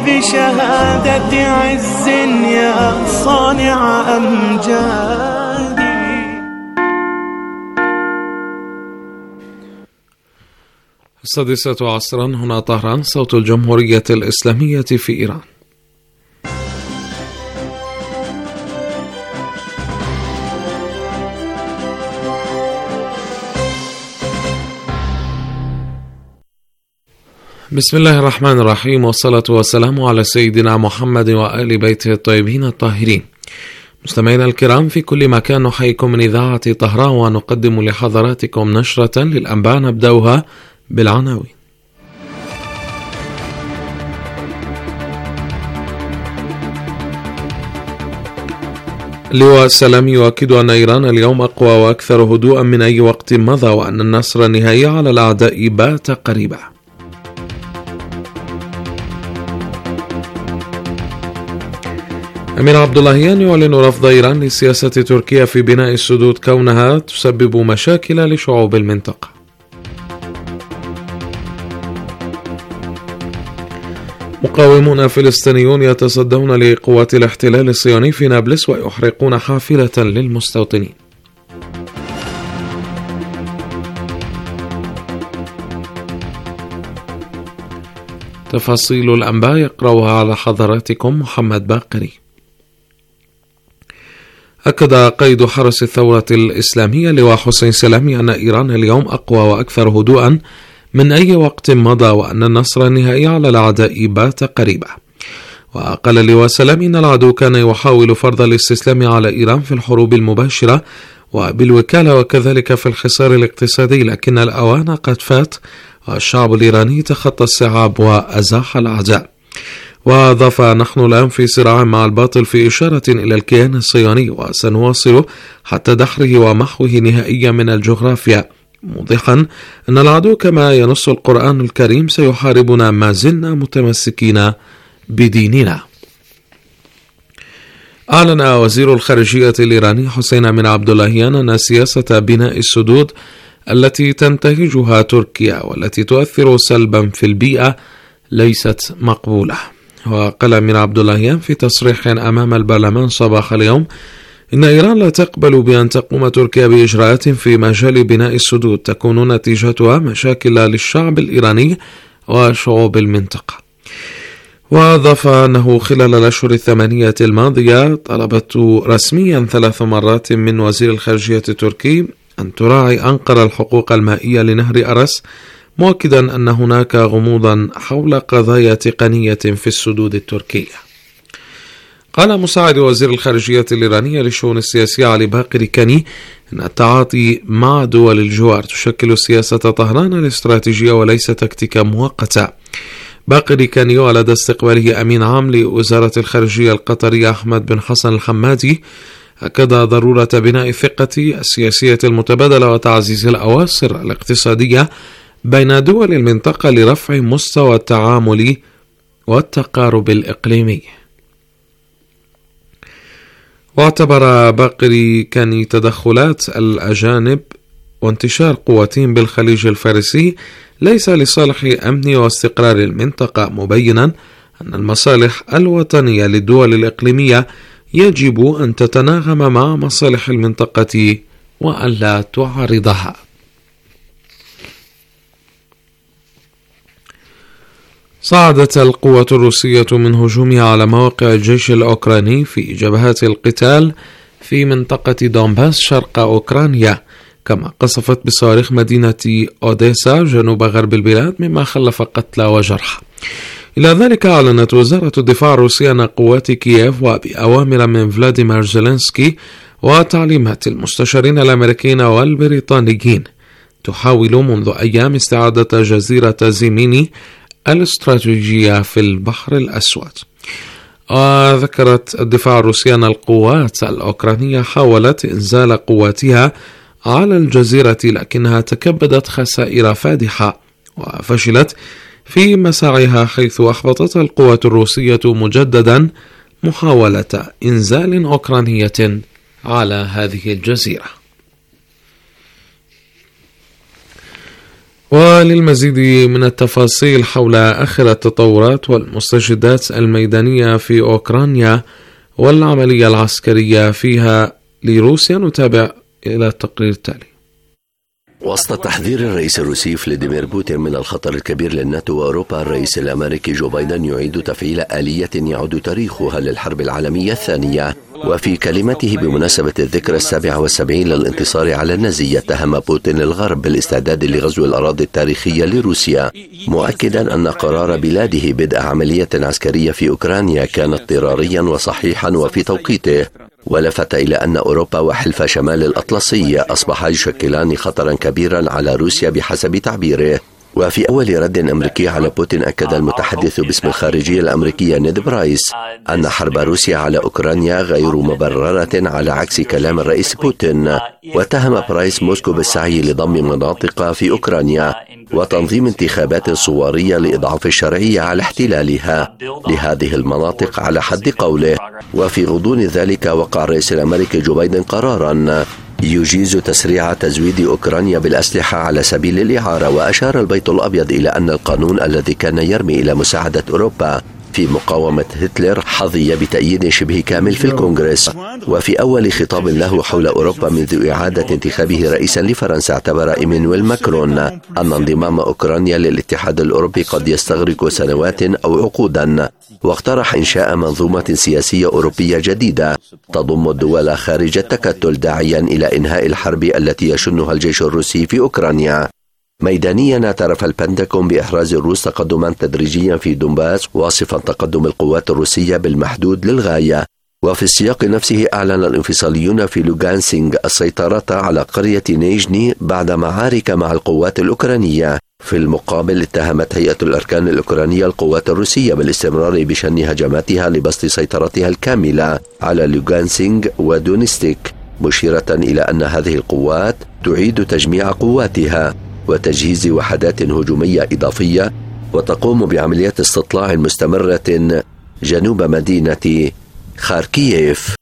بشهادة عز يا صانع أمجاد. السادسة عصرا، هنا طهران، صوت الجمهورية الإسلامية في إيران. بسم الله الرحمن الرحيم، والصلاة والسلام على سيدنا محمد وآل بيته الطيبين الطاهرين. مستمعينا الكرام في كل مكان، نحييكم من إذاعة طهران ونقدم لحضراتكم نشرة للأنباء نبدأها بالعناوين. لواء السلام يؤكد أن إيران اليوم أقوى وأكثر هدوءا من أي وقت مضى، وأن النصر النهائي على الأعداء بات قريبا. أمير عبد اللهيان يعلن رفض إيران لسياسة تركيا في بناء السدود كونها تسبب مشاكل لشعوب المنطقة. مقاومون فلسطينيون يتصدون لقوات الاحتلال الصهيوني في نابلس ويحرقون حافلة للمستوطنين. تفاصيل الأنباء يقرأها على حضراتكم محمد باقري. أكد قائد حرس الثورة الإسلامية لواء حسين سلامي أن إيران اليوم أقوى وأكثر هدوءا من أي وقت مضى، وأن النصر النهائي على الأعداء بات قريبا. وقال لواء سلامي أن العدو كان يحاول فرض الاستسلام على إيران في الحروب المباشرة وبالوكالة وكذلك في الحصار الاقتصادي، لكن الأوان قد فات والشعب الإيراني تخطى الصعاب وأزاح الأعداء. وأضاف: نحن الآن في صراع مع الباطل، في إشارة إلى الكيان الصهيوني، وسنواصل حتى دحره ومحوه نهائيا من الجغرافيا، موضحا أن العدو كما ينص القرآن الكريم سيحاربنا ما زلنا متمسكين بديننا. أعلن وزير الخارجية الإيراني حسين أمير عبد اللهيان أن سياسة بناء السدود التي تنتهجها تركيا والتي تؤثر سلبا في البيئة ليست مقبولة. وقال أمير عبد اللهيان في تصريح أمام البرلمان صباح اليوم إن إيران لا تقبل بأن تقوم تركيا بإجراءات في مجال بناء السدود تكون نتيجتها مشاكل للشعب الإيراني وشعوب المنطقة. وأضاف أنه خلال الأشهر 8 الماضية طلبت رسميا 3 مرات من وزير الخارجية التركي أن تراعي أنقرة الحقوق المائية لنهر أرس، مؤكدا أن هناك غموضا حول قضايا تقنية في السدود التركية. قال مساعد وزير الخارجية الإيرانية للشؤون السياسية علي باقر كاني أن التعاطي مع دول الجوار تشكل سياسة طهران الاستراتيجية وليس تكتيكا مؤقتة. باقر كاني ولدى استقباله أمين عام لوزارة الخارجية القطرية أحمد بن حسن الحمادي أكد ضرورة بناء الثقة السياسية المتبادلة وتعزيز الأواصر الاقتصادية بين دول المنطقة لرفع مستوى التعامل والتقارب الإقليمي. واعتبر باقر كاني تدخلات الأجانب وانتشار قواتهم بالخليج الفارسي ليس لصالح أمن واستقرار المنطقة، مبينا أن المصالح الوطنية للدول الإقليمية يجب أن تتناغم مع مصالح المنطقة وأن لا تعارضها. صعدت القوة الروسية من هجومها على مواقع الجيش الأوكراني في جبهات القتال في منطقة دونباس شرق أوكرانيا، كما قصفت بصواريخ مدينة أوديسا جنوب غرب البلاد مما خلف قتلى وجرحى. إلى ذلك أعلنت وزارة الدفاع الروسية أن قوات كييف وبأوامر من فلاديمير زيلينسكي وتعليمات المستشارين الأمريكيين والبريطانيين تحاول منذ أيام استعادة جزيرة زيميني الاستراتيجية في البحر الأسود. وذكرت الدفاع الروسي أن القوات الأوكرانية حاولت إنزال قواتها على الجزيرة، لكنها تكبدت خسائر فادحة وفشلت في مساعيها، حيث أحبطت القوات الروسية مجددا محاولة إنزال أوكرانية على هذه الجزيرة. وللمزيد من التفاصيل حول آخر التطورات والمستجدات الميدانية في أوكرانيا والعملية العسكرية فيها لروسيا نتابع إلى التقرير التالي. وسط تحذير الرئيس الروسي فلاديمير بوتين من الخطر الكبير للناتو وأوروبا، الرئيس الأمريكي جو بايدن يعيد تفعيل آلية يعود تاريخها للحرب العالمية الثانية. وفي كلمته بمناسبة الذكرى 77 للانتصار على النازي، اتهم بوتين الغرب بالاستعداد لغزو الأراضي التاريخية لروسيا، مؤكدا أن قرار بلاده بدء عملية عسكرية في أوكرانيا كان اضطراريا وصحيحا وفي توقيته. ولفت إلى أن أوروبا وحلف شمال الأطلسي أصبحا يشكلان خطرا كبيرا على روسيا بحسب تعبيره. وفي أول رد أمريكي على بوتين، أكد المتحدث باسم الخارجية الأمريكية نيد برايس أن حرب روسيا على أوكرانيا غير مبررة على عكس كلام الرئيس بوتين. واتهم برايس موسكو بالسعي لضم مناطق في أوكرانيا وتنظيم انتخابات صورية لإضعاف الشرعية على احتلالها لهذه المناطق على حد قوله. وفي غضون ذلك وقع الرئيس الأمريكي جو بايدن قرارا يجيز تسريع تزويد أوكرانيا بالأسلحة على سبيل الإعارة. وأشار البيت الأبيض إلى أن القانون الذي كان يرمي إلى مساعدة أوروبا في مقاومة هتلر حظي بتأييد شبه كامل في الكونغرس. وفي أول خطاب له حول أوروبا منذ إعادة انتخابه رئيسا لفرنسا، اعتبر إيمانويل ماكرون أن انضمام أوكرانيا للاتحاد الأوروبي قد يستغرق سنوات أو عقودا، واقترح إنشاء منظومة سياسية أوروبية جديدة تضم الدول خارج التكتل، داعيا إلى إنهاء الحرب التي يشنها الجيش الروسي في أوكرانيا. ميدانيا اعترف البنتاغون بإحراز الروس تقدما تدريجيا في دونباس، واصفا تقدم القوات الروسية بالمحدود للغاية. وفي السياق نفسه أعلن الانفصاليون في لوغانسك السيطرة على قرية نيجني بعد معارك مع القوات الأوكرانية. في المقابل اتهمت هيئة الأركان الأوكرانية القوات الروسية بالاستمرار بشن هجماتها لبسط سيطرتها الكاملة على لوغانسك ودونستيك، مشيرة إلى أن هذه القوات تعيد تجميع قواتها وتجهيز وحدات هجومية إضافية، وتقوم بعمليات استطلاع مستمرة جنوب مدينة خاركييف.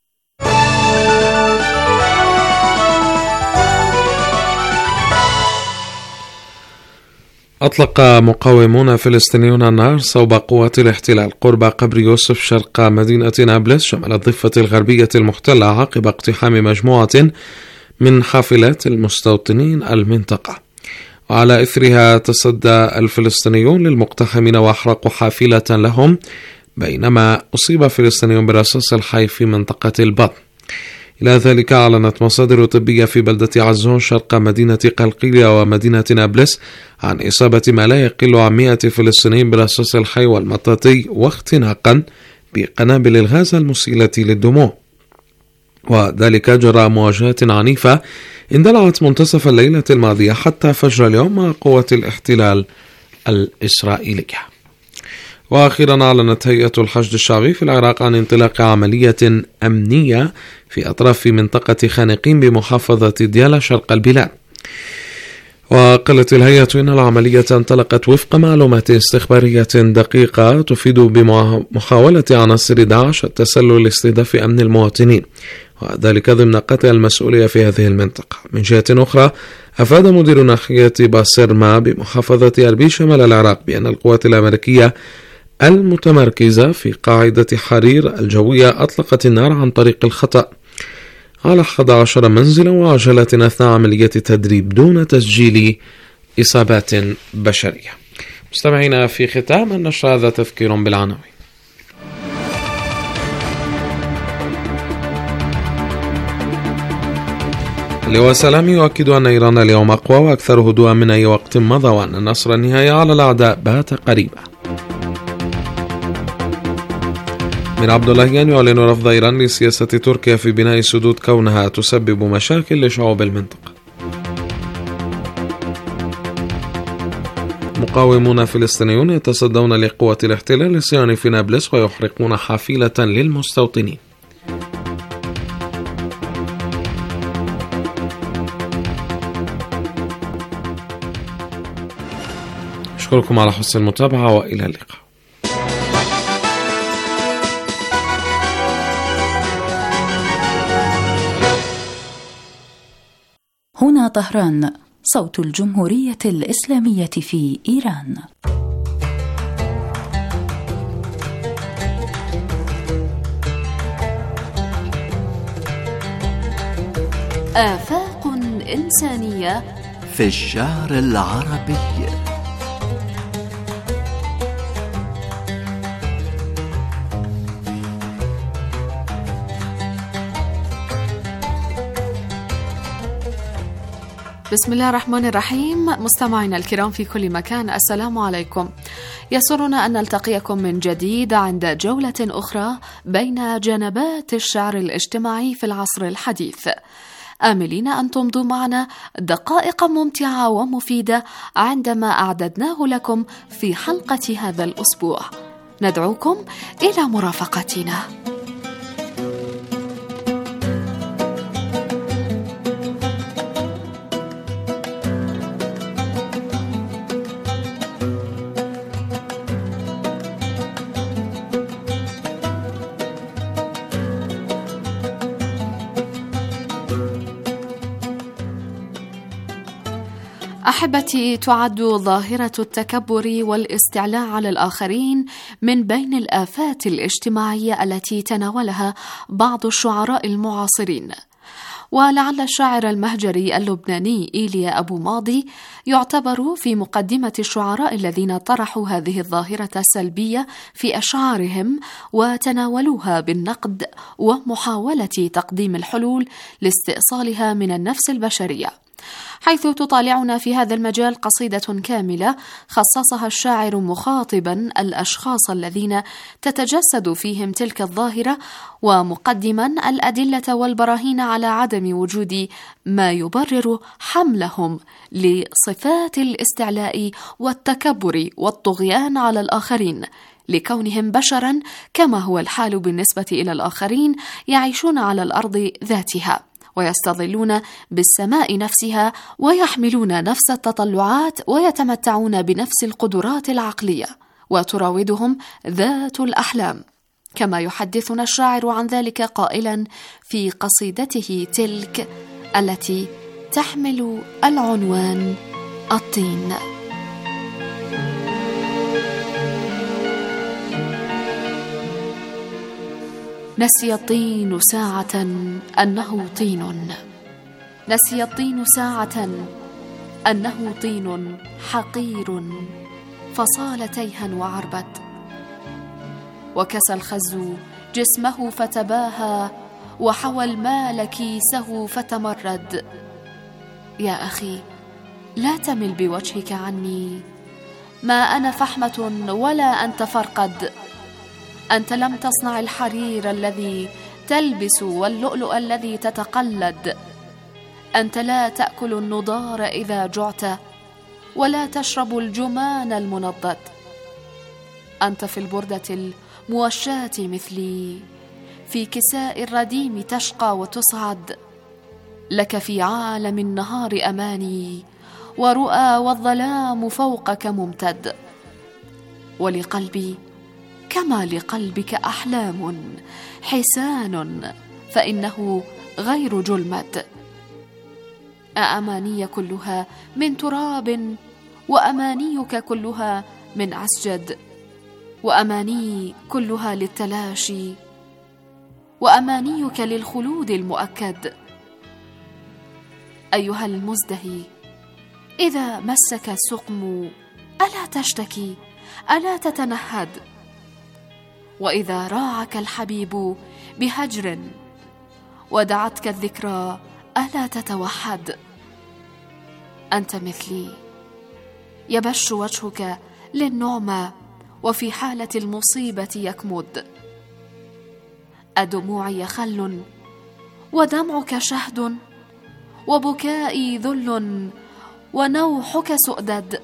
أطلق مقاومون فلسطينيون النار صوب قوات الاحتلال قرب قبر يوسف شرق مدينة نابلس شمال الضفة الغربية المحتلة عقب اقتحام مجموعة من حافلات المستوطنين المنطقة. وعلى إثرها تصدى الفلسطينيون للمقتحمين وأحرقوا حافلة لهم، بينما أصيب فلسطينيون برصاص الحي في منطقة البطن. إلى ذلك أعلنت مصادر طبية في بلدة عزون شرق مدينة قلقيلية ومدينة نابلس عن إصابة ما لا يقل عن 100 فلسطينيين برصاص الحي والمطاطي واختناقا بقنابل الغاز المسيلة للدموع، وذلك جراء مواجهات عنيفة اندلعت منتصف الليلة الماضية حتى فجر اليوم مع قوات الاحتلال الإسرائيلية. وأخيرا أعلنت هيئة الحشد الشعبي في العراق عن انطلاق عملية أمنية في أطراف منطقة خانقين بمحافظة ديالى شرق البلاد. وقالت الهيئة إن العملية انطلقت وفق معلومات استخبارية دقيقة تفيد بمحاولة عناصر داعش التسلل لاستهداف أمن المواطنين، وذلك ضمن قطع المسؤولية في هذه المنطقة. من جهة أخرى، أفاد مدير ناحية باسرما بمحافظة أربيل شمال العراق بأن القوات الأمريكية المتمركزة في قاعدة حرير الجوية أطلقت النار عن طريق الخطأ على 11 منزلا وعجلة أثناء عملية تدريب دون تسجيل إصابات بشرية. مستمعينا، في ختام النشر هذا تذكير بالعناوين. لواء سلام يؤكد أن إيران اليوم أقوى وأكثر هدوءا من أي وقت مضى، وأن النصر النهائي على الأعداء بات قريبا. من عبد اللهيان يعلن رفض إيران لسياسة تركيا في بناء السدود كونها تسبب مشاكل لشعوب المنطقة. مقاومون فلسطينيون يتصدون لقوة الاحتلال الصهيوني في نابلس ويحرقون حافلة للمستوطنين. أشكركم على حسن المتابعة وإلى اللقاء. هنا طهران صوت الجمهورية الإسلامية في إيران. آفاق إنسانية في الشعر العربي. بسم الله الرحمن الرحيم. مستمعينا الكرام في كل مكان، السلام عليكم. يسرنا أن نلتقيكم من جديد عند جولة أخرى بين جنبات الشعر الاجتماعي في العصر الحديث، آملين أن تمضوا معنا دقائق ممتعة ومفيدة عندما أعددناه لكم في حلقة هذا الأسبوع. ندعوكم إلى مرافقتنا. أحبتي، تعد ظاهرة التكبر والاستعلاء على الآخرين من بين الآفات الاجتماعية التي تناولها بعض الشعراء المعاصرين، ولعل الشاعر المهجري اللبناني إيليا أبو ماضي يعتبر في مقدمة الشعراء الذين طرحوا هذه الظاهرة السلبية في أشعارهم وتناولوها بالنقد ومحاولة تقديم الحلول لاستئصالها من النفس البشرية، حيث تطالعنا في هذا المجال قصيدة كاملة خصصها الشاعر مخاطبا الأشخاص الذين تتجسد فيهم تلك الظاهرة، ومقدما الأدلة والبراهين على عدم وجود ما يبرر حملهم لصفات الاستعلاء والتكبر والطغيان على الآخرين، لكونهم بشرا كما هو الحال بالنسبة إلى الآخرين، يعيشون على الأرض ذاتها ويستظلون بالسماء نفسها ويحملون نفس التطلعات ويتمتعون بنفس القدرات العقلية، وتراودهم ذات الأحلام، كما يحدثنا الشاعر عن ذلك قائلا في قصيدته تلك التي تحمل العنوان الطين: نسي الطين ساعة أنه طين، نسي الطين ساعة أنه طين حقير، فصال تيها وعربت، وكسى الخز جسمه فتباهى، وحوى المال كيسه فتمرد. يا أخي لا تمل بوجهك عني، ما أنا فحمة ولا أنت فرقد، أنت لم تصنع الحرير الذي تلبس واللؤلؤ الذي تتقلد، أنت لا تأكل النضار إذا جعت ولا تشرب الجمان المنضد، أنت في البردة الموشاة مثلي، في كساء الرديم تشقى وتصعد، لك في عالم النهار أماني ورؤى والظلام فوقك ممتد، ولقلبي كما لقلبك أحلام حسان فإنه غير جلمد، أأماني كلها من تراب وأمانيك كلها من عسجد، وأماني كلها للتلاشي وأمانيك للخلود المؤكد. أيها المزدهي، إذا مسك السقم ألا تشتكي، ألا تتنهد؟ وإذا راعك الحبيب بهجر ودعتك الذكرى ألا تتوحد؟ أنت مثلي، يبش وجهك للنعمة وفي حالة المصيبة يكمد، أدموعي خل ودمعك شهد، وبكائي ذل ونوحك سؤدد،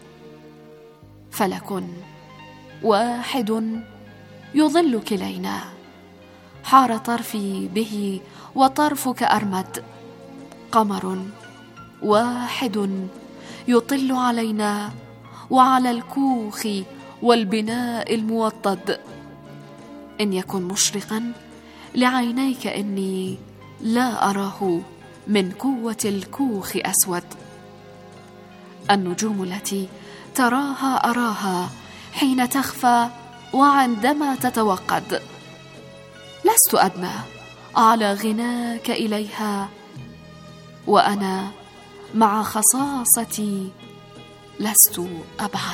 فلك واحد يظل كلينا، حار طرفي به وطرفك أرمد، قمر واحد يطل علينا وعلى الكوخ والبناء الموطد، إن يكن مشرقا لعينيك إني لا أراه من قوة الكوخ أسود، النجوم التي تراها أراها حين تخفى وعندما تتوقد. لست أدنى على غناك إليها، وأنا مع خصاصتي لست أبعد.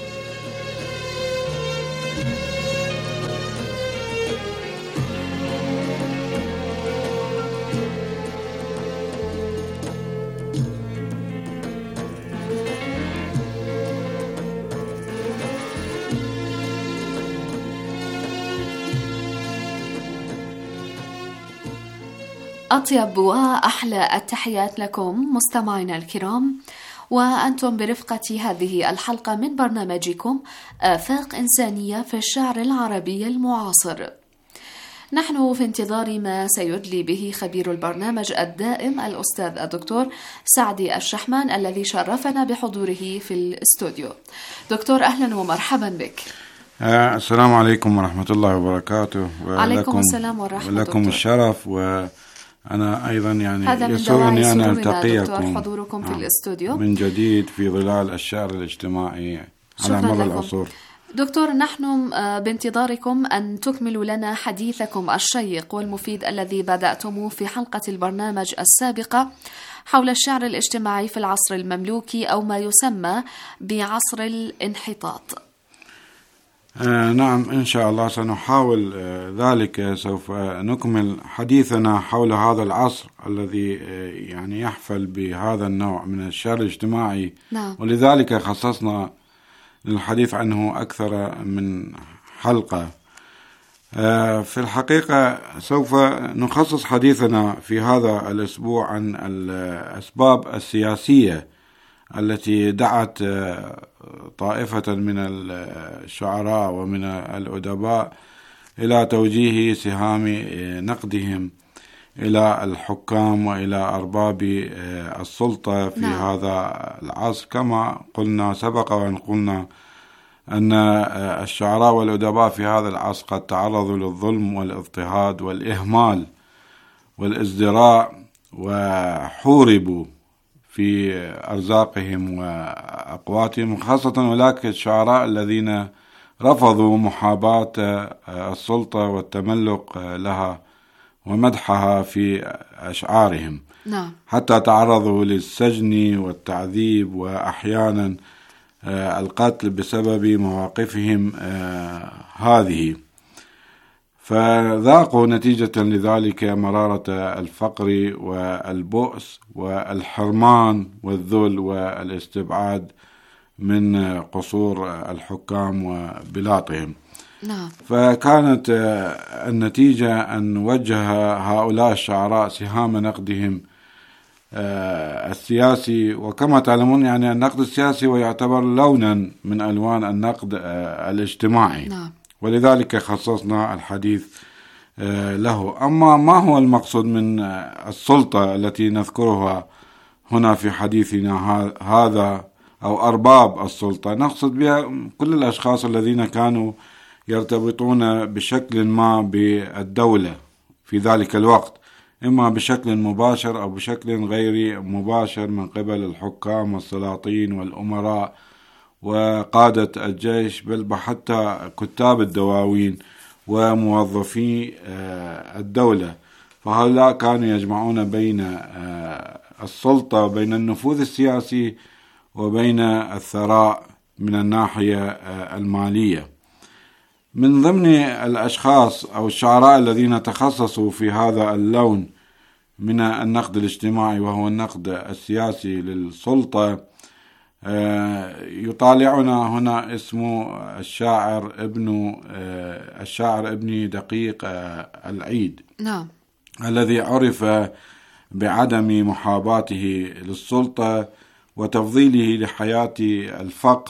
أطيب وأحلى التحيات لكم مستمعينا الكرام، وأنتم برفقة هذه الحلقة من برنامجكم آفاق إنسانية في الشعر العربي المعاصر. نحن في انتظار ما سيدلي به خبير البرنامج الدائم الأستاذ الدكتور سعدي الشحمان الذي شرفنا بحضوره في الاستوديو. دكتور أهلا ومرحبا بك. السلام عليكم ورحمة الله وبركاته. عليكم السلام ورحمة الله. ولكم الشرف، وأنا أيضا يعني يسرني أن ألتقيكم حضوركم في الاستوديو من جديد في ظلال الشعر الاجتماعي على مر العصور. دكتور، نحن بانتظاركم أن تكملوا لنا حديثكم الشيق والمفيد الذي بدأتموه في حلقة البرنامج السابقة حول الشعر الاجتماعي في العصر المملوكي أو ما يسمى بعصر الانحطاط. نعم، إن شاء الله سنحاول ذلك. سوف نكمل حديثنا حول هذا العصر الذي يعني يحفل بهذا النوع من الشعر الاجتماعي. نعم. ولذلك خصصنا للحديث عنه أكثر من حلقة. في الحقيقة سوف نخصص حديثنا في هذا الأسبوع عن الأسباب السياسية التي دعت طائفة من الشعراء ومن الأدباء إلى توجيه سهام نقدهم إلى الحكام وإلى أرباب السلطة في هذا العصر. كما قلنا سبق وأن قلنا أن الشعراء والأدباء في هذا العصر قد تعرضوا للظلم والاضطهاد والإهمال والازدراء، وحوربوا في أرزاقهم وأقواتهم، خاصة أولئك الشعراء الذين رفضوا محاباة السلطة والتملق لها ومدحها في أشعارهم. نعم. حتى تعرضوا للسجن والتعذيب وأحيانا القتل بسبب مواقفهم هذه، فذاقوا نتيجة لذلك مرارة الفقر والبؤس والحرمان والذل والاستبعاد من قصور الحكام وبلاطهم. نعم. فكانت النتيجة أن وجه هؤلاء الشعراء سهام نقدهم السياسي، وكما تعلمون يعني النقد السياسي ويعتبر لونا من ألوان النقد الاجتماعي. نعم. ولذلك خصصنا الحديث له. أما ما هو المقصود من السلطة التي نذكرها هنا في حديثنا هذا أو أرباب السلطة؟ نقصد بها كل الأشخاص الذين كانوا يرتبطون بشكل ما بالدولة في ذلك الوقت، إما بشكل مباشر أو بشكل غير مباشر من قبل الحكام والسلاطين والأمراء وقادة الجيش، بل حتى كتاب الدواوين وموظفي الدولة. فهؤلاء كانوا يجمعون بين السلطة وبين النفوذ السياسي وبين الثراء من الناحية المالية. من ضمن الأشخاص أو الشعراء الذين تخصصوا في هذا اللون من النقد الاجتماعي وهو النقد السياسي للسلطة يطالعنا هنا اسمه الشاعر ابن دقيق العيد. نعم. الذي عرف بعدم محاباته للسلطة وتفضيله لحياة الفقر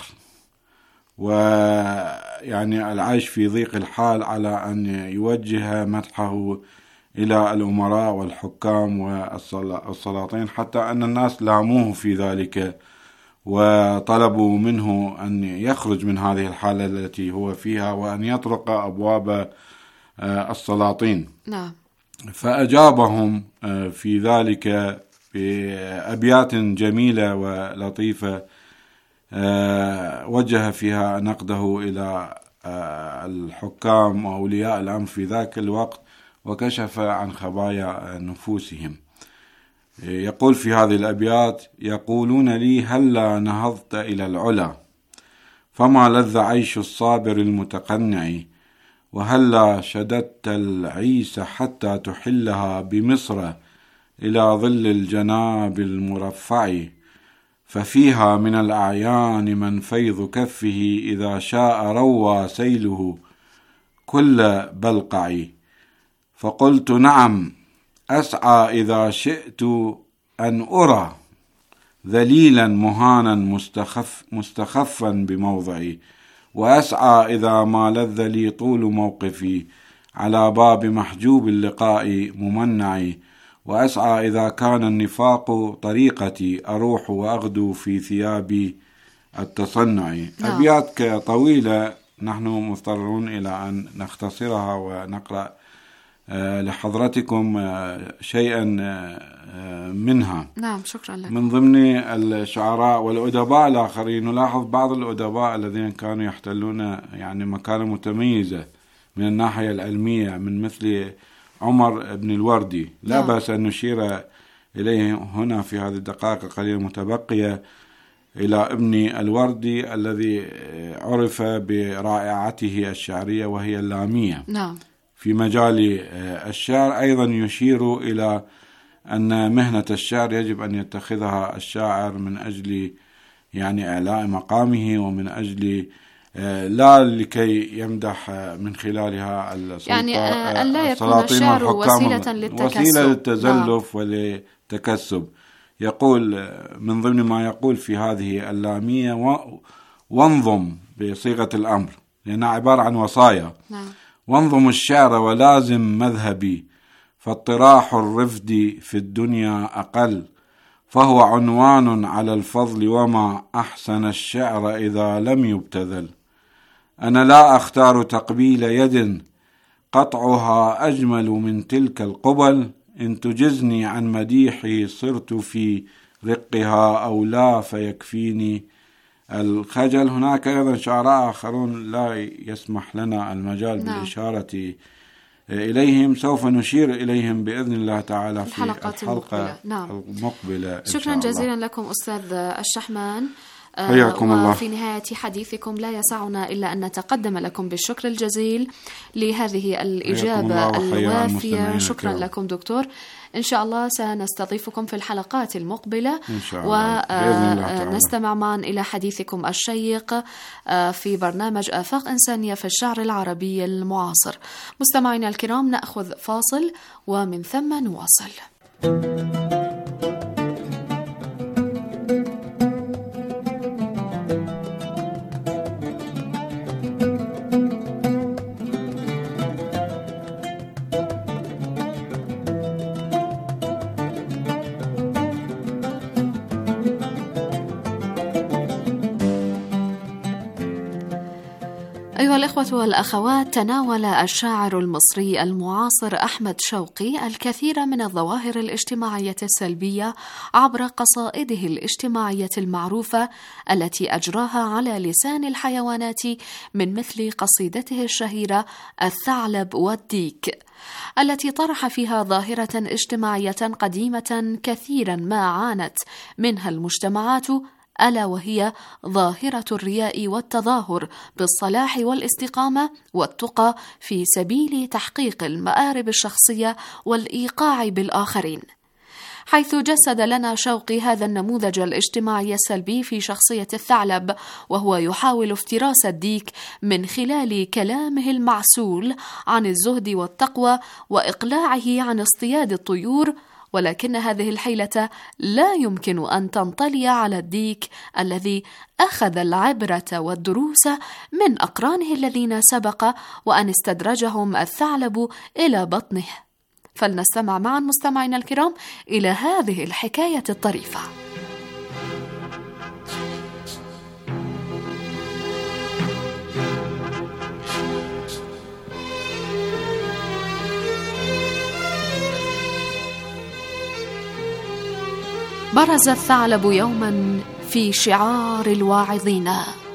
ويعني العيش في ضيق الحال على أن يوجه مدحه إلى الأمراء والحكام والسلاطين، حتى أن الناس لاموه في ذلك وطلبوا منه أن يخرج من هذه الحالة التي هو فيها وأن يطرق أبواب السلاطين. نعم. فأجابهم في ذلك بأبيات جميلة ولطيفة وجه فيها نقده إلى الحكام وأولياء الأمر في ذاك الوقت، وكشف عن خبايا نفوسهم. يقول في هذه الأبيات: يقولون لي هلا نهضت إلى العلا، فما لذ عيش الصابر المتقنع، وهلا شددت العيس حتى تحلها بمصر إلى ظل الجناب المرفع، ففيها من الأعيان من فيض كفه إذا شاء روى سيله كل بلقع. فقلت نعم أسعى إذا شئت أن أرى ذليلا مهانا مستخفا بموضعي، وأسعى إذا ما لذ لي طول موقفي على باب محجوب اللقاء ممنعي، وأسعى إذا كان النفاق طريقتي أروح وأغدو في ثياب التصنع. أبيات طويلة نحن مضطرون إلى أن نختصرها ونقرأ لحضرتكم شيئا منها. نعم، شكرا لك. من ضمن الشعراء والأدباء الآخرين نلاحظ بعض الأدباء الذين كانوا يحتلون يعني مكانة متميزة من الناحية العلمية، من مثل عمر بن الوردي. لا بأس أن نشير إليه هنا في هذه الدقائق القليلة المتبقية إلى ابن الوردي الذي عرف برائعته الشعرية وهي اللامية. نعم. في مجال الشعر أيضا يشير إلى أن مهنة الشعر يجب أن يتخذها الشاعر من أجل يعني إعلاء مقامه، ومن أجل لا لكي يمدح من خلالها يعني أن لا يكون الشعر وسيلة للتزلف وللتكسب. يقول من ضمن ما يقول في هذه اللامية: وانظم بصيغة الأمر لأنها عبارة عن وصايا. نعم. وانظم الشعر ولازم مذهبي، فاطراح الرفد في الدنيا أقل، فهو عنوان على الفضل، وما أحسن الشعر إذا لم يبتذل. أنا لا أختار تقبيل يد قطعها أجمل من تلك القبل، إن تجزني عن مديحي صرت في رقها أو لا فيكفيني الخجل. هناك أيضا شعراء آخرون لا يسمح لنا المجال بالإشارة إليهم، سوف نشير إليهم بإذن الله تعالى في الحلقة المقبلة. شكرا جزيلا لكم أستاذ الشحمان. حياكم الله. وفي نهاية حديثكم لا يسعنا إلا أن نتقدم لكم بالشكر الجزيل لهذه الإجابة الوافية. شكرا لكم دكتور. إن شاء الله سنستضيفكم في الحلقات المقبلة إن شاء الله. ونستمع معا إلى حديثكم الشيق في برنامج آفاق إنسانية في الشعر العربي المعاصر. مستمعينا الكرام، نأخذ فاصل ومن ثم نواصل. أيها الإخوة والأخوات، تناول الشاعر المصري المعاصر أحمد شوقي الكثير من الظواهر الاجتماعية السلبية عبر قصائده الاجتماعية المعروفة التي أجراها على لسان الحيوانات، من مثل قصيدته الشهيرة الثعلب والديك، التي طرح فيها ظاهرة اجتماعية قديمة كثيرا ما عانت منها المجتمعات، ألا وهي ظاهرة الرياء والتظاهر بالصلاح والاستقامة والتقى في سبيل تحقيق المآرب الشخصية والإيقاع بالآخرين، حيث جسد لنا شوقي هذا النموذج الاجتماعي السلبي في شخصية الثعلب، وهو يحاول افتراس الديك من خلال كلامه المعسول عن الزهد والتقوى وإقلاعه عن اصطياد الطيور. ولكن هذه الحيلة لا يمكن أن تنطلي على الديك الذي أخذ العبرة والدروس من أقرانه الذين سبق، وأن استدرجهم الثعلب إلى بطنه. فلنستمع معا مستمعينا الكرام إلى هذه الحكاية الطريفة. برز الثعلب يوما في شعار الواعظين.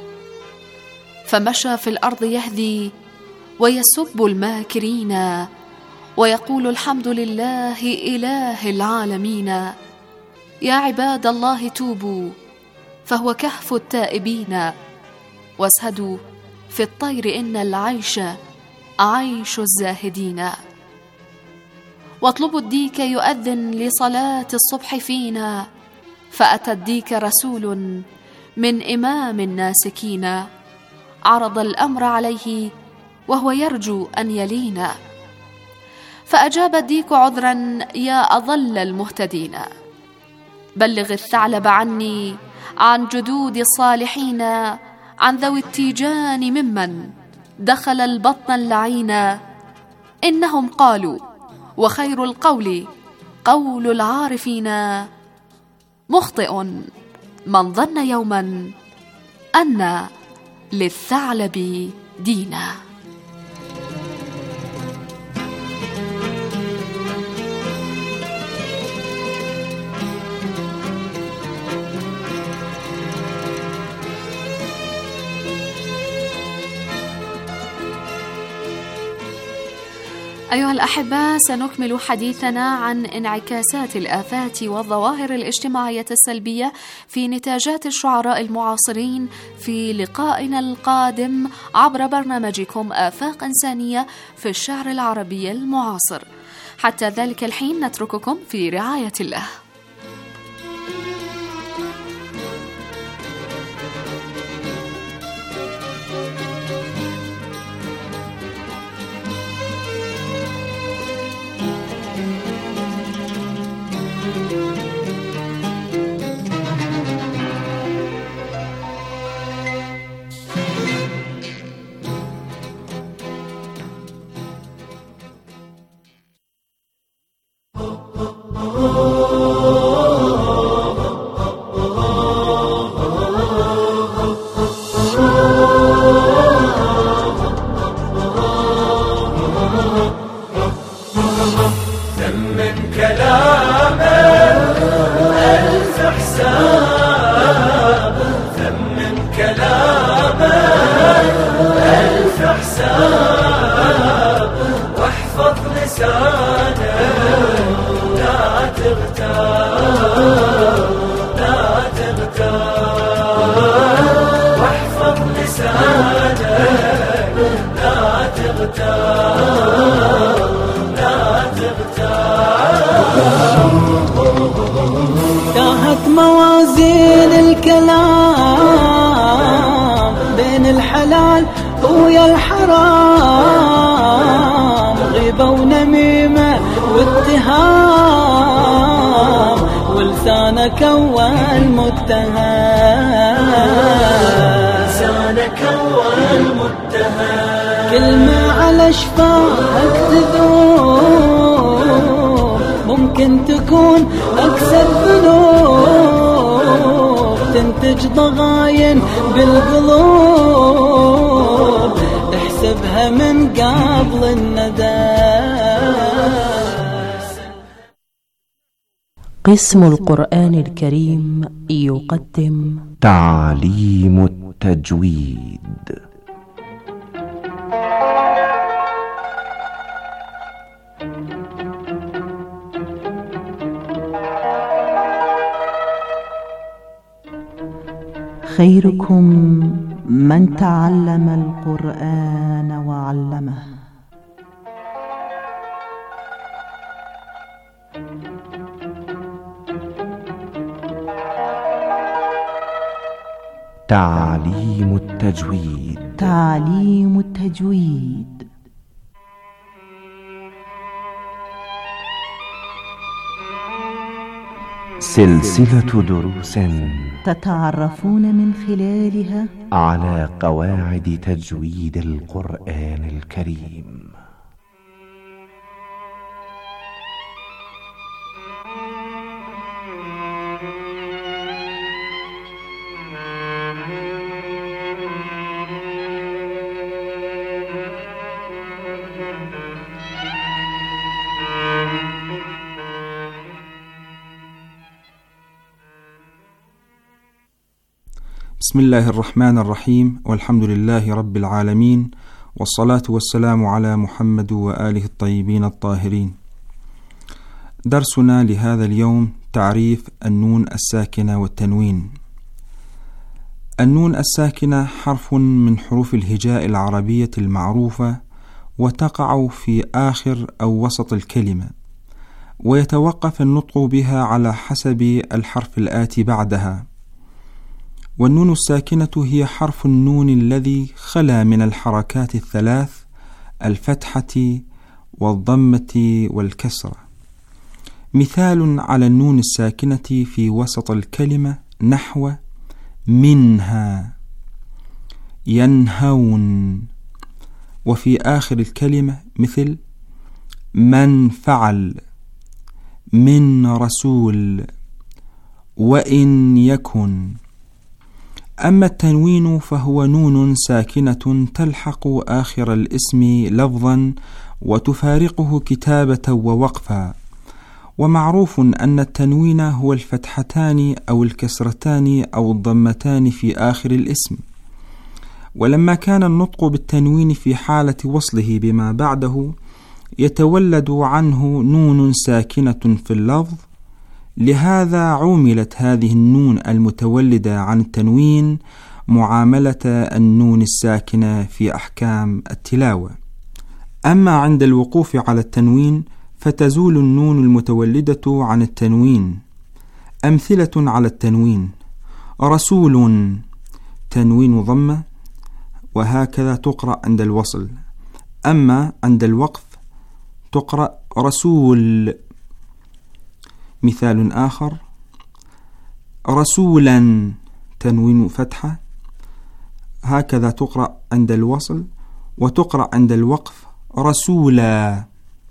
فمشى في الأرض يهذي ويسب الماكرين، ويقول الحمد لله إله العالمين. يا عباد الله توبوا فهو كهف التائبين، واسهدوا في الطير إن العيش عيش الزاهدين. واطلبوا الديك يؤذن لصلاة الصبح فينا، فأتى الديك رسول من إمام الناسكين، عرض الأمر عليه وهو يرجو أن يلينا. فأجاب الديك عذرا يا أضل المهتدين، بلغ الثعلب عني عن جدود الصالحين، عن ذوي التيجان ممن دخل البطن اللعين. إنهم قالوا وخير القول قول العارفين، مخطئ من ظن يوما أن للثعلب دينا. أيها الأحبة، سنكمل حديثنا عن انعكاسات الآفات والظواهر الاجتماعية السلبية في نتاجات الشعراء المعاصرين في لقائنا القادم عبر برنامجكم آفاق إنسانية في الشعر العربي المعاصر. حتى ذلك الحين نترككم في رعاية الله. تاهت موازين الكلام بين الحلال ويا الحرام، غيبة ونميمة واتهام، ولسانك أول متهم، لسانك أول متهم، كلمة على شفاهك تذوب، ممكن تكون أكثر ذنوب، تنتج ضغاين بالقلوب، احسبها من قبل الندم. قسم القرآن الكريم يقدم تعليم التجويد. خيركم من تعلم القرآن وعلمه. تعليم التجويد. تعليم التجويد سلسلة دروس تتعرفون من خلالها على قواعد تجويد القرآن الكريم. بسم الله الرحمن الرحيم، والحمد لله رب العالمين، والصلاة والسلام على محمد وآله الطيبين الطاهرين. درسنا لهذا اليوم تعريف النون الساكنة والتنوين. النون الساكنة حرف من حروف الهجاء العربية المعروفة، وتقع في آخر أو وسط الكلمة، ويتوقف النطق بها على حسب الحرف الآتي بعدها. والنون الساكنة هي حرف النون الذي خلا من الحركات الثلاث: الفتحة والضمة والكسرة. مثال على النون الساكنة في وسط الكلمة نحو منها، ينهون. وفي آخر الكلمة مثل من فعل، من رسول، وإن يكن. أما التنوين فهو نون ساكنة تلحق آخر الاسم لفظا وتفارقه كتابة ووقفا. ومعروف أن التنوين هو الفتحتان أو الكسرتان أو الضمتان في آخر الاسم. ولما كان النطق بالتنوين في حالة وصله بما بعده يتولد عنه نون ساكنة في اللفظ، لهذا عُملت هذه النون المتولدة عن التنوين معاملة النون الساكنة في أحكام التلاوة. أما عند الوقوف على التنوين فتزول النون المتولدة عن التنوين. أمثلة على التنوين: رسول، تنوين ضمة، وهكذا تقرأ عند الوصل. أما عند الوقف تقرأ رسول. مثال آخر: رسولا، تنوين فتحة، هكذا تقرأ عند الوصل، وتقرأ عند الوقف رسولا.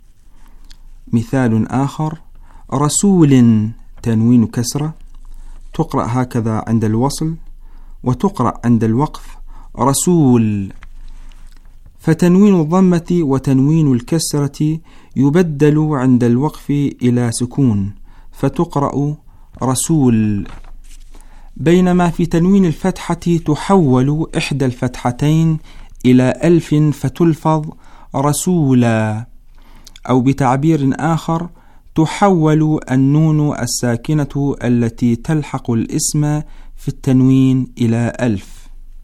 مثال آخر: رسول، تنوين كسرة، تقرأ هكذا عند الوصل، وتقرأ عند الوقف رسول. فتنوين الضمة وتنوين الكسرة يبدل عند الوقف إلى سكون فتقرأ رسول، بينما في تنوين الفتحة تحول إحدى الفتحتين إلى ألف فتلفظ رسولا. أو بتعبير آخر تحول النون الساكنة التي تلحق الاسم في التنوين إلى ألف.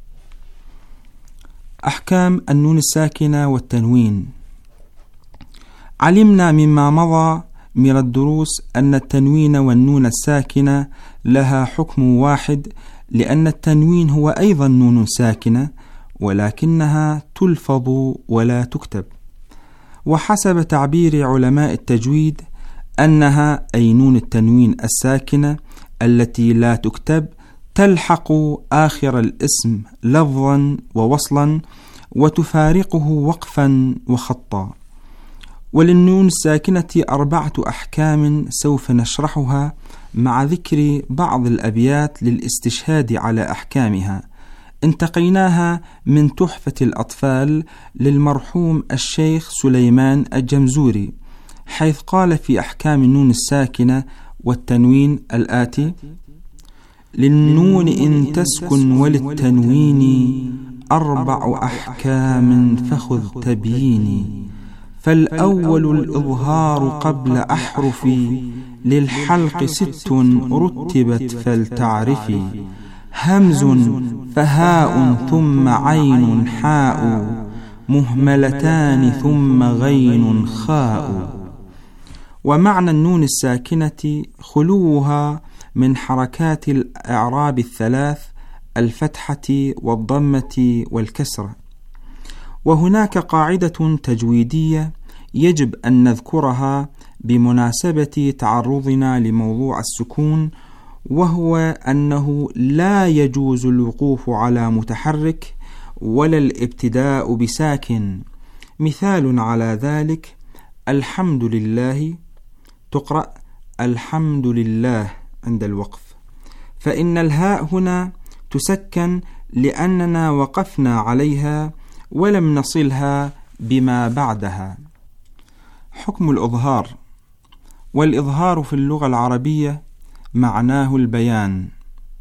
أحكام النون الساكنة والتنوين. علمنا مما مضى من الدروس أن التنوين والنون الساكنة لها حكم واحد، لأن التنوين هو أيضا نون ساكنة ولكنها تلفظ ولا تكتب. وحسب تعبير علماء التجويد أنها أي نون التنوين الساكنة التي لا تكتب تلحق آخر الاسم لفظا ووصلا وتفارقه وقفا وخطا. وللنون الساكنة 4 أحكام سوف نشرحها مع ذكر بعض الأبيات للاستشهاد على أحكامها. انتقيناها من تحفة الأطفال للمرحوم الشيخ سليمان الجمزوري، حيث قال في أحكام النون الساكنة والتنوين الآتي: للنون إن تسكن وللتنوين 4 أحكام فخذ تبييني. فالأول الإظهار قبل أحرفي، للحلق 6 رتبت فلتعرفي. همز فهاء ثم عين حاء، مهملتان ثم غين خاء. ومعنى النون الساكنة خلوها من حركات الإعراب الثلاث: الفتحة والضمة والكسرة. وهناك قاعدة تجويدية يجب أن نذكرها بمناسبة تعرضنا لموضوع السكون، وهو أنه لا يجوز الوقوف على متحرك ولا الابتداء بساكن. مثال على ذلك: الحمد لله، تقرأ الحمد لله عند الوقف، فإن الهاء هنا تسكن لأننا وقفنا عليها ولم نصلها بما بعدها. حكم الإظهار. والإظهار في اللغة العربية معناه البيان،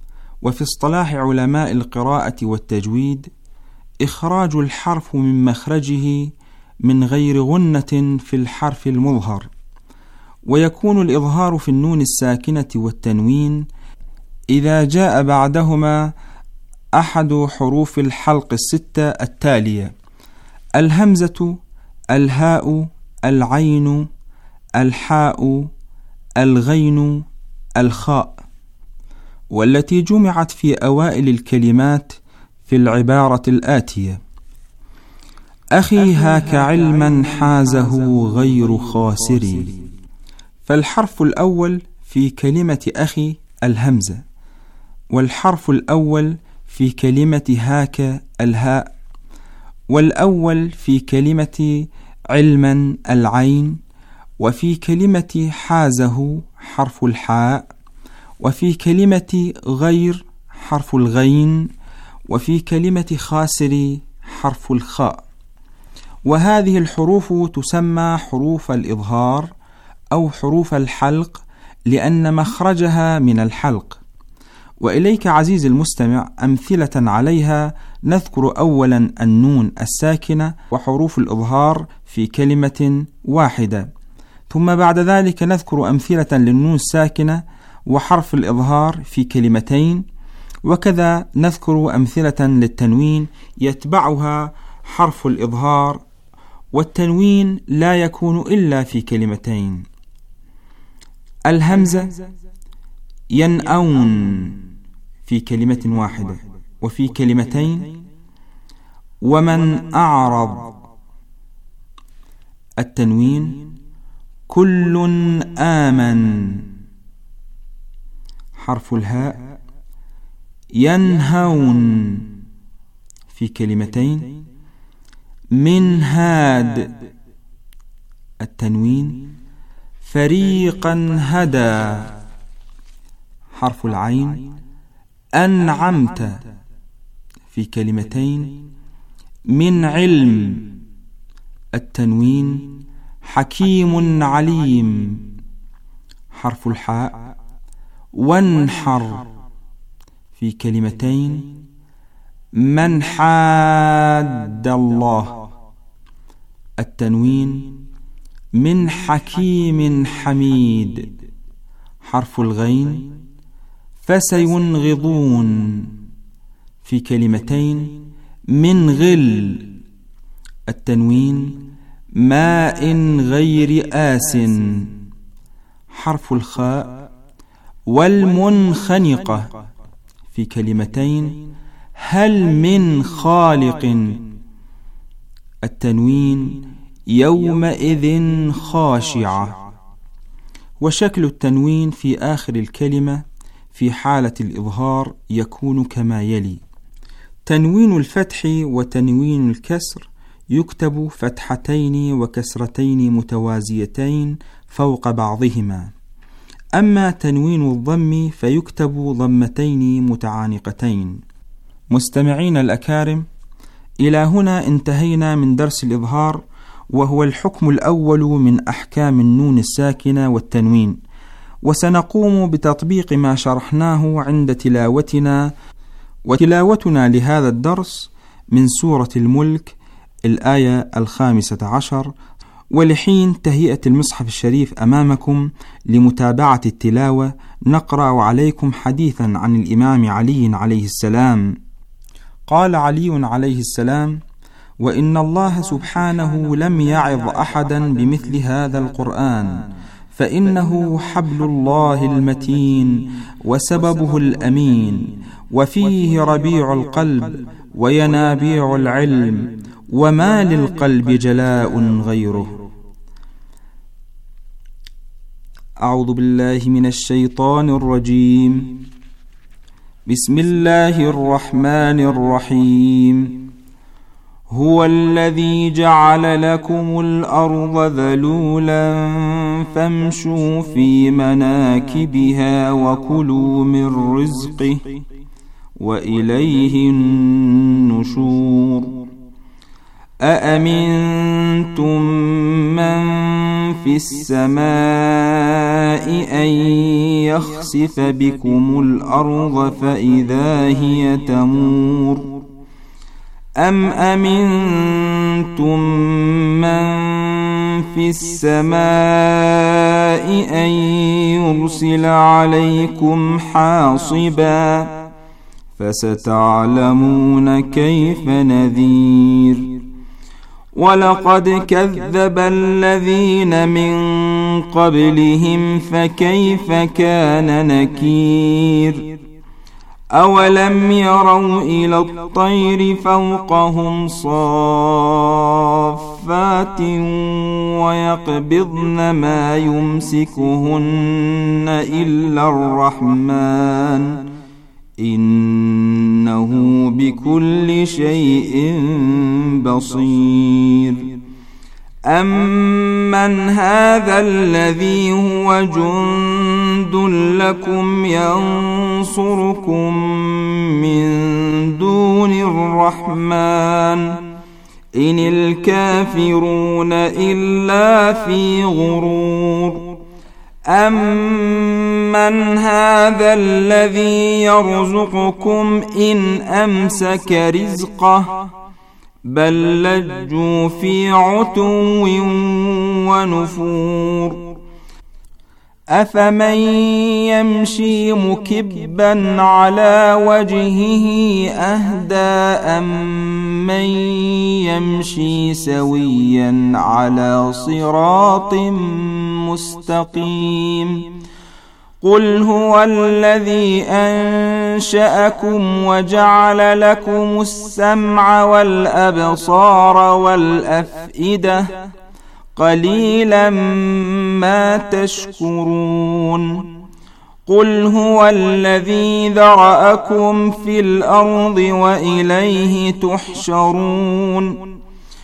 وفي اصطلاح علماء القراءة والتجويد إخراج الحرف من مخرجه من غير غنة في الحرف المظهر، ويكون الإظهار في النون الساكنة والتنوين إذا جاء بعدهما أحد حروف الحلق الستة التالية: الهمزة، الهاء، العين، الحاء، الغين، الخاء، والتي جمعت في أوائل الكلمات في العبارة الآتية: أخي هاك علما حازه غير خاسري. فالحرف الأول في كلمة أخي الهمزة، والحرف الأول في كلمة هاك الهاء، والأول في كلمة علما العين، وفي كلمة حازه حرف الحاء، وفي كلمة غير حرف الغين، وفي كلمة خاسر حرف الخاء. وهذه الحروف تسمى حروف الإظهار أو حروف الحلق لأن مخرجها من الحلق. وإليك عزيزي المستمع أمثلة عليها. نذكر أولا النون الساكنة وحروف الإظهار في كلمة واحدة، ثم بعد ذلك نذكر أمثلة للنون الساكنة وحرف الإظهار في كلمتين، وكذا نذكر أمثلة للتنوين يتبعها حرف الإظهار، والتنوين لا يكون إلا في كلمتين. الهمزة ينأون في كلمة واحدة وفي كلمتين. ومن أعرض. التنوين كل آمن. حرف الهاء ينهون في كلمتين. من هاد. التنوين فريقا هدى. حرف العين أنعمت في كلمتين. من علم. التنوين حكيم عليم. حرف الحاء وانحر في كلمتين. من حاد الله. التنوين من حكيم حميد. حرف الغين فسينغضون في كلمتين. من غل. التنوين ماء غير آس. حرف الخاء والمنخنقة في كلمتين. هل من خالق. التنوين يومئذ خاشعة. وشكل التنوين في آخر الكلمة في حالة الإظهار يكون كما يلي: تنوين الفتح وتنوين الكسر يكتب فتحتين وكسرتين متوازيتين فوق بعضهما، أما تنوين الضم فيكتب ضمتين متعانقتين. مستمعين الأكارم، إلى هنا انتهينا من درس الإظهار، وهو الحكم الأول من أحكام النون الساكنة والتنوين، وسنقوم بتطبيق ما شرحناه عند تلاوتنا وتلاوتنا لهذا الدرس من سورة الملك الآية 15. ولحين تهيئة المصحف الشريف أمامكم لمتابعة التلاوة نقرأ عليكم حديثا عن الإمام علي عليه السلام. قال علي عليه السلام: وإن الله سبحانه لم يعظ أحدا بمثل هذا القرآن، فإنه حبل الله المتين وسببه الأمين، وفيه ربيع القلب وينابيع العلم، وما للقلب جلاء غيره. أعوذ بالله من الشيطان الرجيم. بسم الله الرحمن الرحيم. هو الذي جعل لكم الأرض ذلولا فامشوا في مناكبها وكلوا من رزقه وإليه النشور. أأمنتم من في السماء أن يخسف بكم الأرض فإذا هي تمور أم أمنتم من في السماء أن يرسل عليكم حاصبا فستعلمون كيف نذير ولقد كذب الذين من قبلهم فكيف كان نكير أولم يروا إلى الطير فوقهم صافات ويقبضن ما يمسكهن إلا الرحمن إنه بكل شيء بصير أمن هذا الذي هو جند لكم ينصركم من دون الرحمن إن الكافرون إلا في غرور أمن هذا الذي يرزقكم إن أمسك رزقه بل لجوا في عتو ونفور أفمن يمشي مكبا على وجهه أهدى أمن يمشي سويا على صراط مستقيم قل هو الذي أنشأكم وجعل لكم السمع والأبصار والأفئدة قليلا ما تشكرون قل هو الذي ذرأكم في الأرض وإليه تحشرون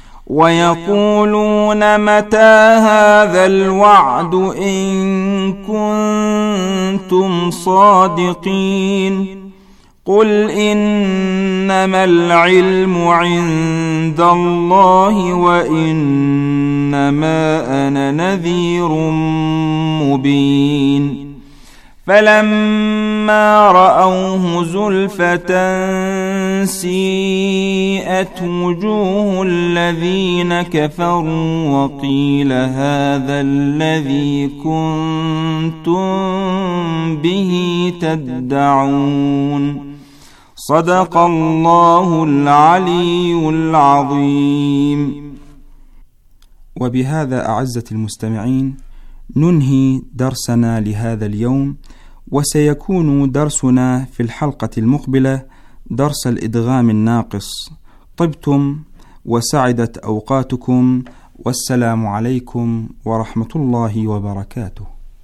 ويقولون متى هذا الوعد إن كنتم صادقين قل إنما العلم عند الله وإنما أنا نذير مبين فلما رأوه زلفة سيئت وجوه الذين كفروا وقيل هذا الذي كنتم به تدعون صدق الله العلي العظيم. وبهذا أعزتي المستمعين ننهي درسنا لهذا اليوم، وسيكون درسنا في الحلقة المقبلة درس الإدغام الناقص. طبتم وسعدت أوقاتكم، والسلام عليكم ورحمة الله وبركاته.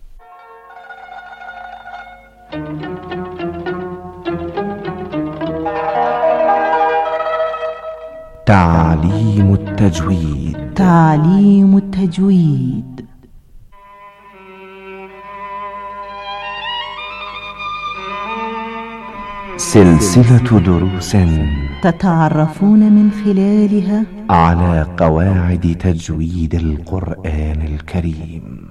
تعليم التجويد. تعليم التجويد سلسلة دروس تتعرفون من خلالها على قواعد تجويد القرآن الكريم.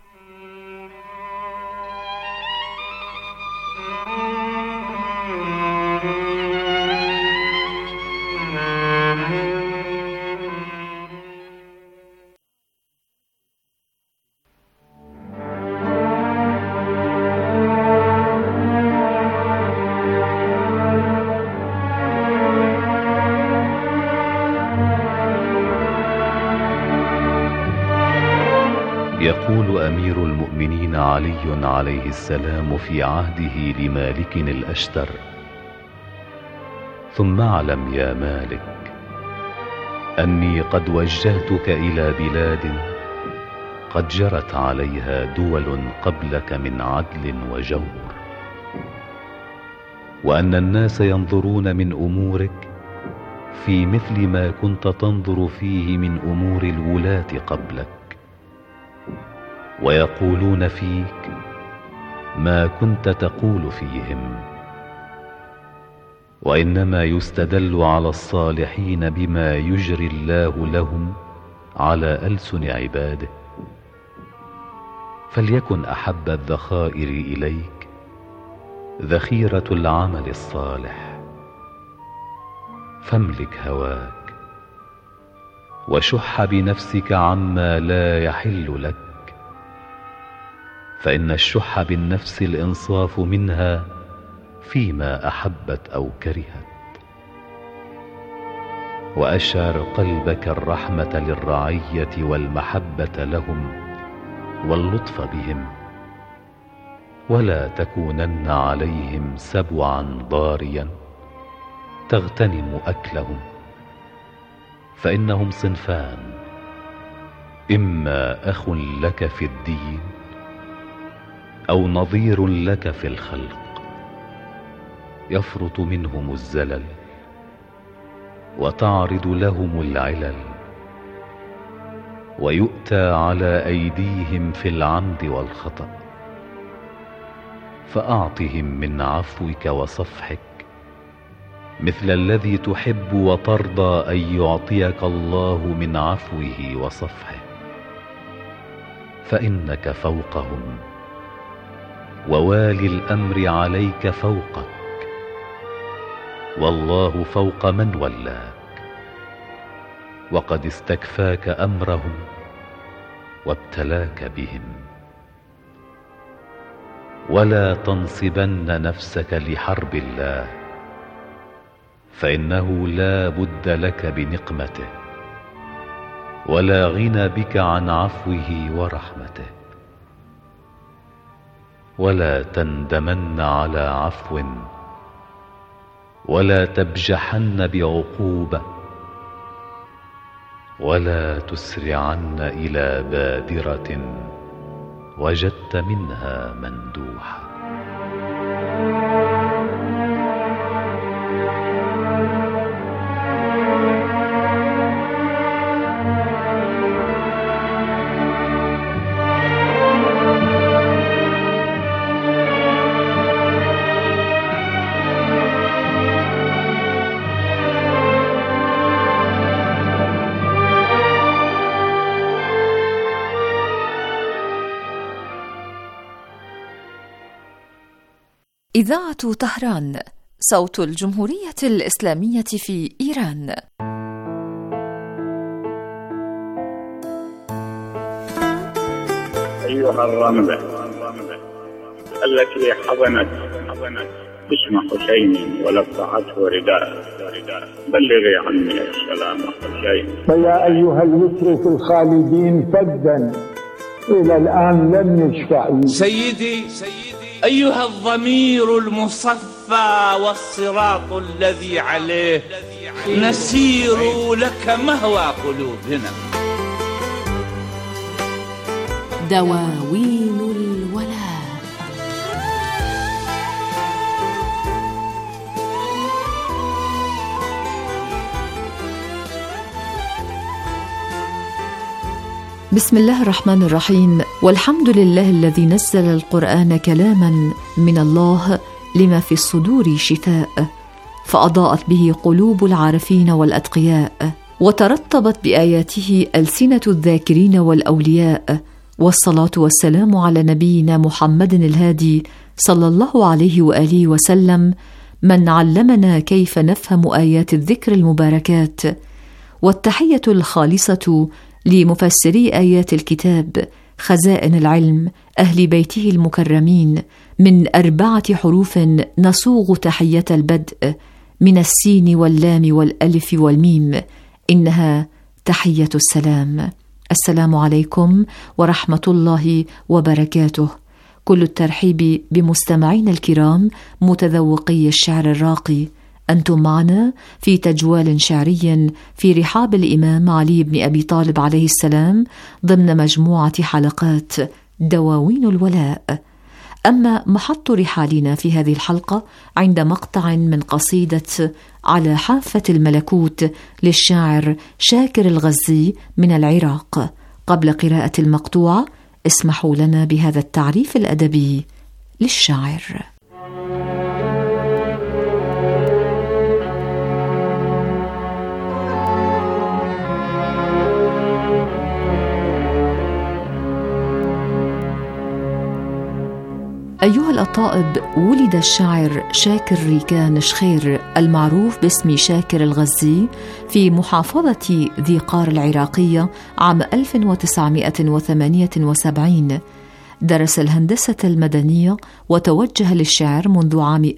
يقول أمير المؤمنين علي عليه السلام في عهده لمالك الأشتر: ثم اعلم يا مالك أني قد وجهتك إلى بلاد قد جرت عليها دول قبلك من عدل وجور، وأن الناس ينظرون من أمورك في مثل ما كنت تنظر فيه من أمور الولاة قبلك، ويقولون فيك ما كنت تقول فيهم، وإنما يستدل على الصالحين بما يجري الله لهم على ألسن عباده. فليكن أحب الذخائر إليك ذخيرة العمل الصالح. فاملك هواك وشح بنفسك عما لا يحل لك، فإن الشح بالنفس الإنصاف منها فيما أحبت أو كرهت. وأشعر قلبك الرحمة للرعية والمحبة لهم واللطف بهم، ولا تكونن عليهم سبعا ضاريا تغتنم أكلهم، فإنهم صنفان: إما أخ لك في الدين أو نظير لك في الخلق، يفرط منهم الزلل وتعرض لهم العلل، ويؤتى على أيديهم في العمد والخطأ. فأعطهم من عفوك وصفحك مثل الذي تحب وترضى أن يعطيك الله من عفوه وصفحه، فإنك فوقهم، ووالي الأمر عليك فوقك، والله فوق من ولاك، وقد استكفاك أمرهم وابتلاك بهم. ولا تنصبن نفسك لحرب الله، فإنه لا بد لك بنقمته، ولا غنى بك عن عفوه ورحمته. ولا تندمن على عفو، ولا تبجحن بعقوبة، ولا تسرعن إلى بادرة وجدت منها مندوحة. إذاعة طهران، صوت الجمهورية الإسلامية في إيران. أيها الرملة التي حضنت اسم حسين ولفعته رداء، بلغي عني السلام حسين. فيا أيها الوتر في الخالدين فدا إلى الآن لم يشفع. سيدي أيها الضمير المصفى والصراط الذي عليه نسير لك مهوى قلوبنا. دواوين الولاء. بسم الله الرحمن الرحيم، والحمد لله الذي نزل القرآن كلاما من الله لما في الصدور شفاء، فأضاءت به قلوب العارفين والأتقياء، وترطبت بآياته ألسنة الذاكرين والأولياء. والصلاة والسلام على نبينا محمد الهادي صلى الله عليه وآله وسلم، من علمنا كيف نفهم آيات الذكر المباركات. والتحية الخالصة لمفسري آيات الكتاب، خزائن العلم، أهل بيته المكرمين، من 4 حروف نصوغ تحية البدء من السين واللام والألف والميم، إنها تحية السلام. السلام عليكم ورحمة الله وبركاته. كل الترحيب بمستمعين الكرام متذوقي الشعر الراقي. أنتم معنا في تجوال شعري في رحاب الإمام علي بن أبي طالب عليه السلام ضمن مجموعة حلقات دواوين الولاء. أما محط رحالنا في هذه الحلقة عند مقطع من قصيدة على حافة الملكوت للشاعر شاكر الغزي من العراق. قبل قراءة المقطوعة اسمحوا لنا بهذا التعريف الأدبي للشاعر. أيها الأطائب، ولد الشاعر شاكر ريكان شخير المعروف باسم شاكر الغزي في محافظة ذي قار العراقية عام 1978. درس الهندسة المدنية وتوجه للشعر منذ عام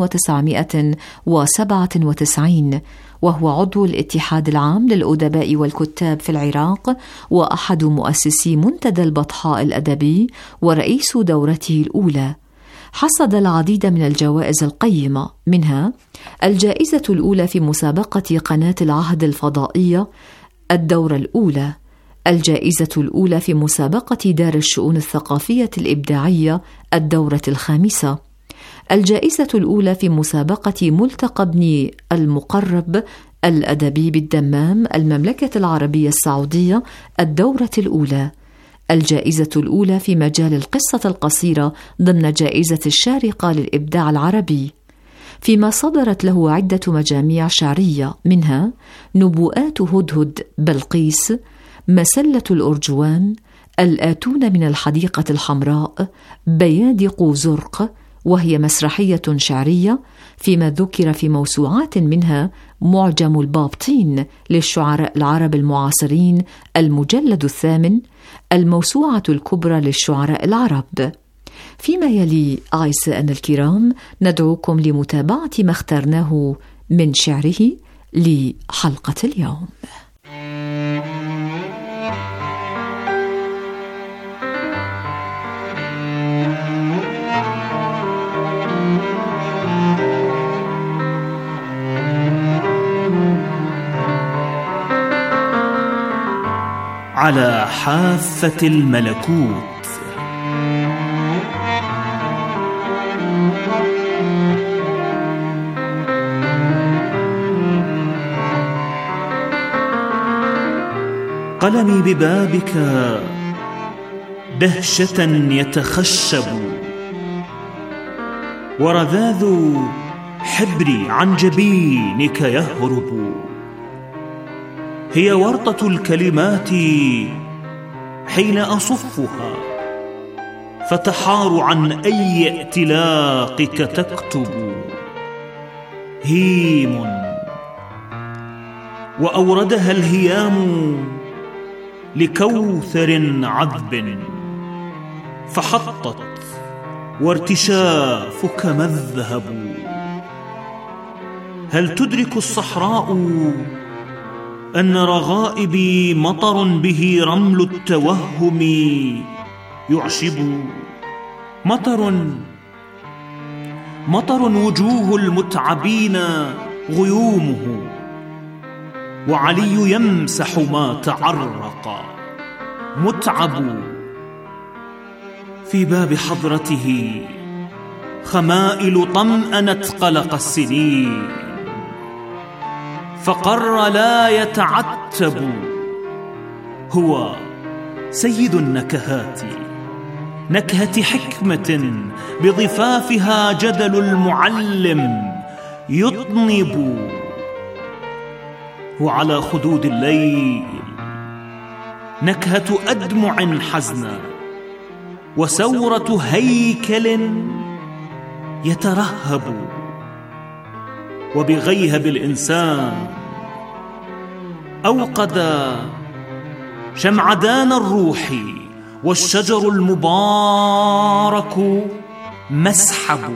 1997، وهو عضو الاتحاد العام للأدباء والكتاب في العراق، وأحد مؤسسي منتدى البطحاء الأدبي ورئيس دورته الأولى. حصد العديد من الجوائز القيمة، منها الجائزة الأولى في مسابقة قناة العهد الفضائية الدورة الأولى، الجائزة الأولى في مسابقة دار الشؤون الثقافية الإبداعية الدورة الخامسة، الجائزة الأولى في مسابقة ملتقى ابن المقرب الأدبي بالدمام المملكة العربية السعودية الدورة الأولى، الجائزة الأولى في مجال القصة القصيرة ضمن جائزة الشارقة للإبداع العربي، فيما صدرت له عدة مجاميع شعرية، منها نبوءات هدهد بلقيس، مسلة الأرجوان، الآتون من الحديقة الحمراء، بيادق زرق، وهي مسرحية شعرية، فيما ذكر في موسوعات منها معجم البابطين للشعراء العرب المعاصرين المجلد 8، الموسوعة الكبرى للشعراء العرب. فيما يلي أعزائنا الكرام ندعوكم لمتابعة ما اخترناه من شعره لحلقة اليوم. على حافة الملكوت. قلمي ببابك دهشة يتخشب، ورذاذ حبري عن جبينك يهرب. هي ورطة الكلمات حين أصفها، فتحار عن أي ائتلاقك تكتب. هيم وأوردها الهيام لكوثر عذب، فحطت وارتشافك مذهب. هل تدرك الصحراء أن رغائبي مطر به رمل التوهم يعشب؟ مطر وجوه المتعبين غيومه، وعلي يمسح ما تعرق متعب. في باب حضرته خمائل طمأنت قلق السنين، فقر لا يتعتب. هو سيد النكهات، نكهة حكمة بضفافها جدل المعلم يطنب. وعلى خدود الليل نكهة أدمع حزنة، وسورة هيكل يترهب. وبغيهب الإنسان أوقد شمعدان الروح، والشجر المبارك مسحب.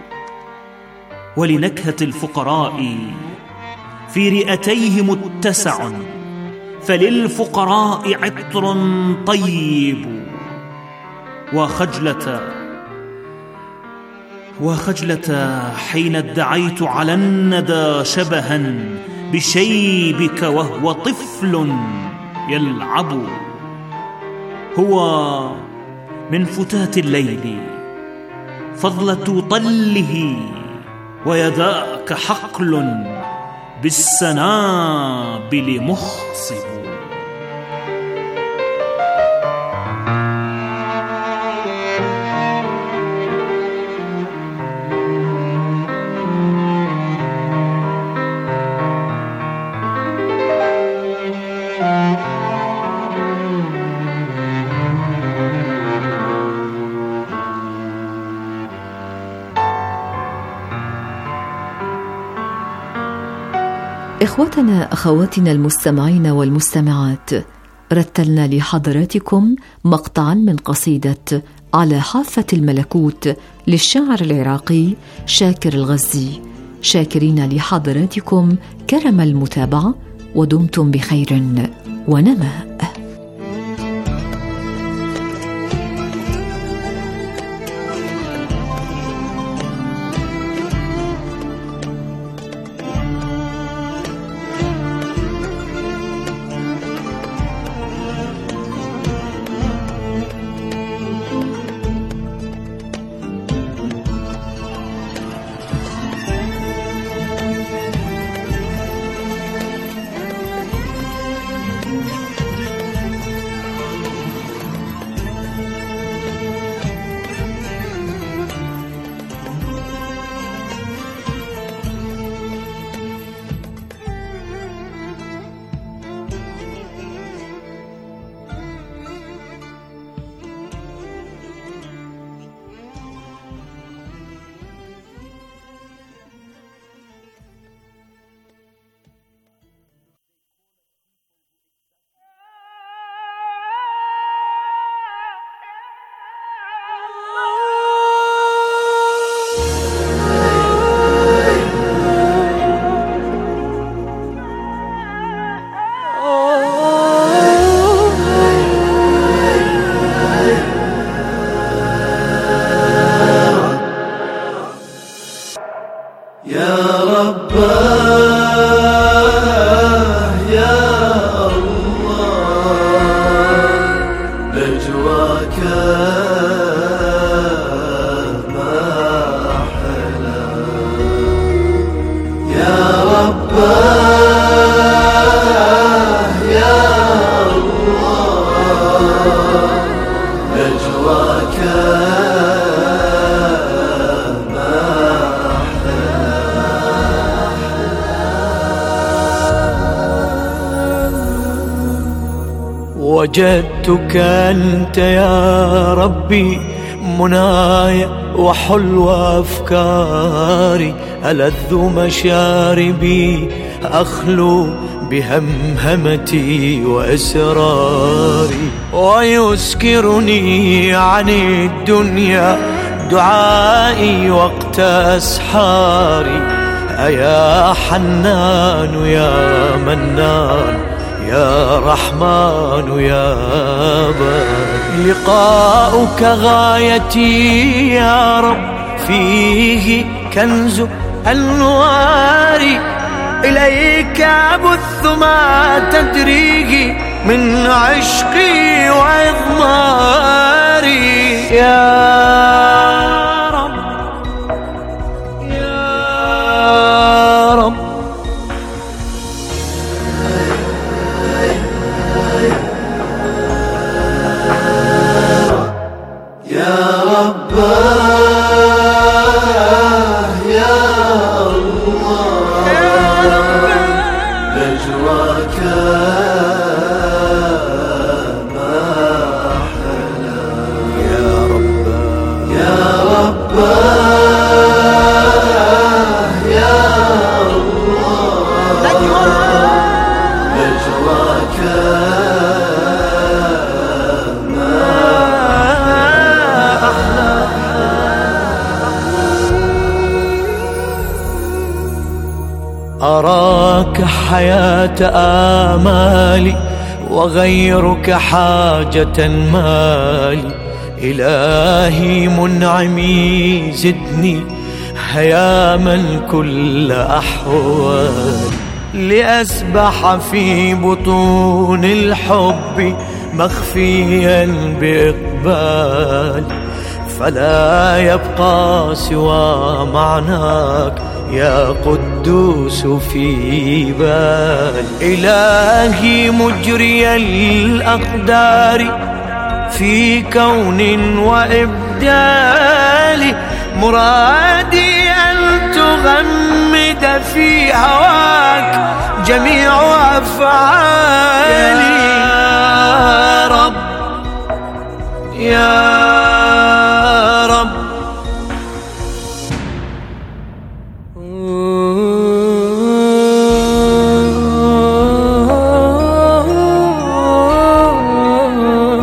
ولنكهة الفقراء في رئتيه متسع، فللفقراء عطر طيب. وخجلة حين ادعيت على الندى شبها بشيبك وهو طفل يلعب. هو من فتات الليل فضلة طله، ويداك حقل بالسنابل مخصب. إخوتنا أخواتنا المستمعين والمستمعات، رتلنا لحضراتكم مقطعا من قصيدة على حافة الملكوت للشاعر العراقي شاكر الغزي، شاكرين لحضراتكم كرم المتابعة، ودمتم بخير ونماء. وجدتك أنت يا ربي منايا وحلو أفكاري، ألذ مشاربي أخلو بهمهمتي وإسراري، ويسكرني عن الدنيا دعائي وقت أسحاري. أيا حنان يا منان يا رحمن يا باري، لقاؤك غايتي يا رب فيه كنز أنواري، إليك أبث ما تدريه من عشقي وإضماري. يا رب يا رب يا رب يا الله نجواك ما أحلى. يا رب يا رب يا الله نجواك أراك حياة آمالي وغيرك حاجة مالي، إلهي منعمي زدني هياما كل أحوالي، لأسبح في بطون الحب مخفيا بإقبالي، فلا يبقى سوى معناك يا قدوس في بالي. إلهي مجري الأقدار في كون وإبدال، مرادي أن تغمد في هواك جميع أفعالي. يا رب يا